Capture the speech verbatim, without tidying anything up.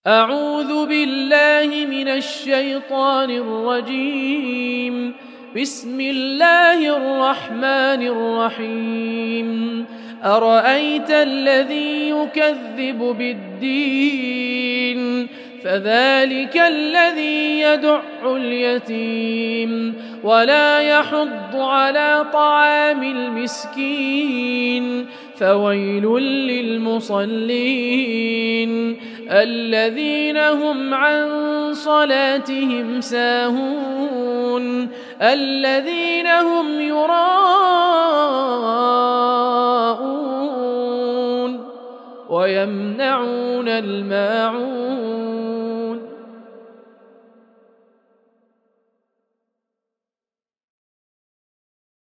أعوذ بالله من الشيطان الرجيم. بسم الله الرحمن الرحيم. أرأيت الذي يكذب بالدين فذلك الذي يدع اليتيم ولا يحض على طعام المسكين فويل للمصلين الذين هم عن صلاتهم ساهون الذين هم يراءون ويمنعون الماعون